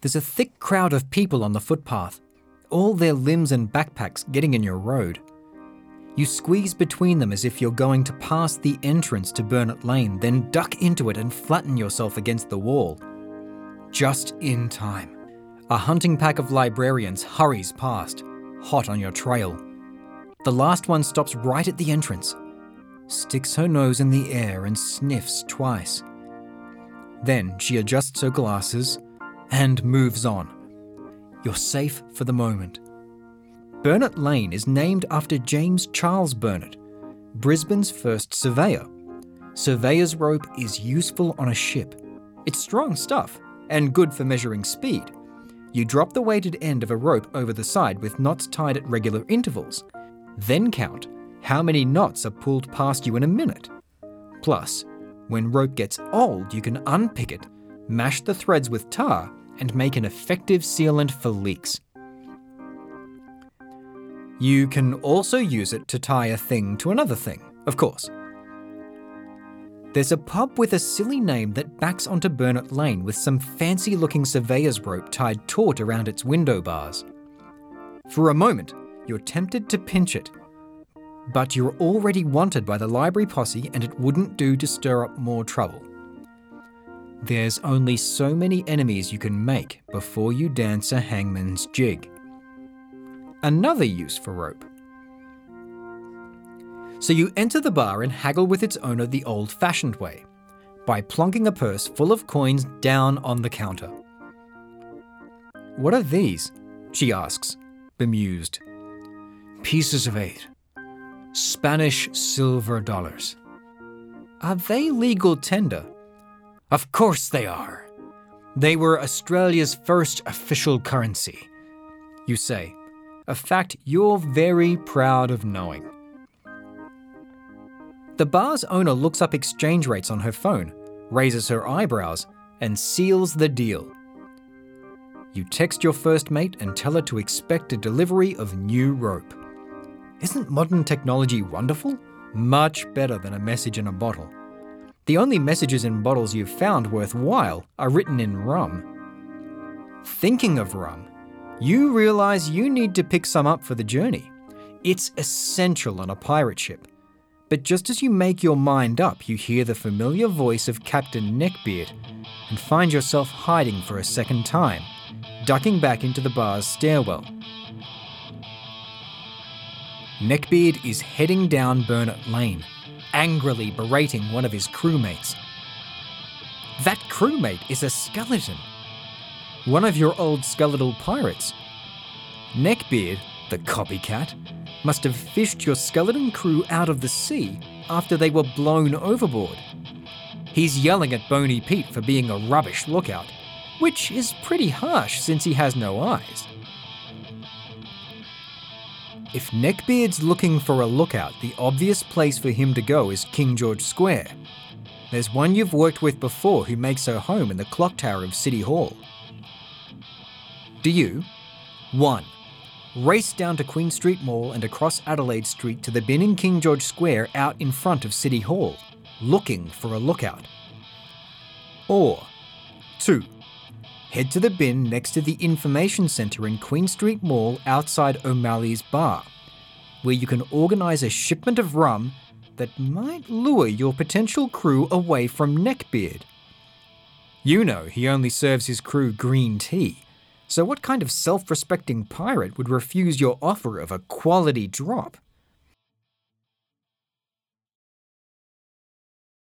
There's a thick crowd of people on the footpath, all their limbs and backpacks getting in your road. You squeeze between them as if you're going to pass the entrance to Burnett Lane, then duck into it and flatten yourself against the wall. Just in time. A hunting pack of librarians hurries past, hot on your trail. The last one stops right at the entrance, sticks her nose in the air and sniffs twice. Then she adjusts her glasses and moves on. You're safe for the moment. Burnett Lane is named after James Charles Burnett, Brisbane's first surveyor. Surveyor's rope is useful on a ship. It's strong stuff and good for measuring speed. You drop the weighted end of a rope over the side with knots tied at regular intervals, then count how many knots are pulled past you in a minute. Plus, when rope gets old, you can unpick it, mash the threads with tar, and make an effective sealant for leaks. You can also use it to tie a thing to another thing, of course. There's a pub with a silly name that backs onto Burnett Lane with some fancy-looking surveyor's rope tied taut around its window bars. For a moment, you're tempted to pinch it, but you're already wanted by the library posse and it wouldn't do to stir up more trouble. There's only so many enemies you can make before you dance a hangman's jig. Another use for rope. So you enter the bar and haggle with its owner the old-fashioned way, by plonking a purse full of coins down on the counter. "What are these?" she asks, bemused. "Pieces of 8. Spanish silver dollars." "Are they legal tender?" "Of course they are. They were Australia's first official currency," you say, a fact you're very proud of knowing. The bar's owner looks up exchange rates on her phone, raises her eyebrows, and seals the deal. You text your first mate and tell her to expect a delivery of new rope. Isn't modern technology wonderful? Much better than a message in a bottle. The only messages in bottles you've found worthwhile are written in rum. Thinking of rum, you realise you need to pick some up for the journey. It's essential on a pirate ship. But just as you make your mind up, you hear the familiar voice of Captain Neckbeard and find yourself hiding for a second time, ducking back into the bar's stairwell. Neckbeard is heading down Burnett Lane, angrily berating one of his crewmates. That crewmate is a skeleton. One of your old skeletal pirates. Neckbeard, the copycat, must have fished your skeleton crew out of the sea after they were blown overboard. He's yelling at Boney Pete for being a rubbish lookout, which is pretty harsh since he has no eyes. If Neckbeard's looking for a lookout, the obvious place for him to go is King George Square. There's one you've worked with before who makes her home in the clock tower of City Hall. Do you? 1. Race down to Queen Street Mall and across Adelaide Street to the bin in King George Square out in front of City Hall, looking for a lookout. Or 2. Head to the bin next to the information centre in Queen Street Mall outside O'Malley's Bar, where you can organise a shipment of rum that might lure your potential crew away from Neckbeard. You know he only serves his crew green tea. So what kind of self-respecting pirate would refuse your offer of a quality drop?